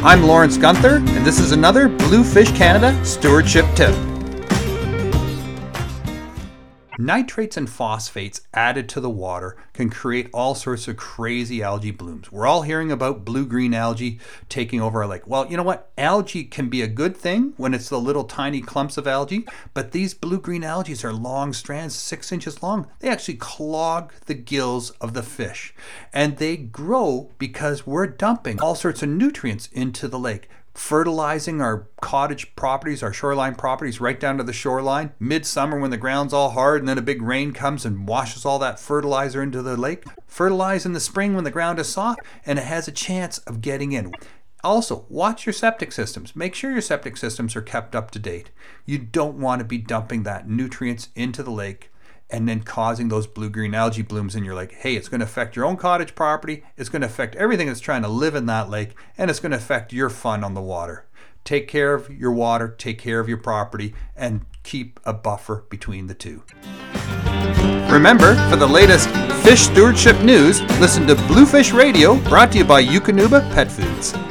I'm Lawrence Gunther, and this is another Bluefish Canada Stewardship Tip. Nitrates and phosphates added to the water can create all sorts of crazy algae blooms. We're all hearing about blue-green algae taking over our lake. Well, you know what? Algae can be a good thing when it's the little tiny clumps of algae, but these blue-green algae are long strands, 6 inches long. They actually clog the gills of the fish, and they grow because we're dumping all sorts of nutrients into the lake. Fertilizing our cottage properties, our shoreline properties right down to the shoreline. Midsummer when the ground's all hard and then a big rain comes and washes all that fertilizer into the lake. Fertilize in the spring when the ground is soft and it has a chance of getting in. Also, watch your septic systems. Make sure your septic systems are kept up to date. You don't want to be dumping that nutrients into the lake and then causing those blue-green algae blooms in your lake. Hey, it's going to affect your own cottage property, it's going to affect everything that's trying to live in that lake, and it's going to affect your fun on the water. Take care of your water, take care of your property, and keep a buffer between the two. Remember, for the latest fish stewardship news, listen to Bluefish Radio, brought to you by Eukanuba Pet Foods.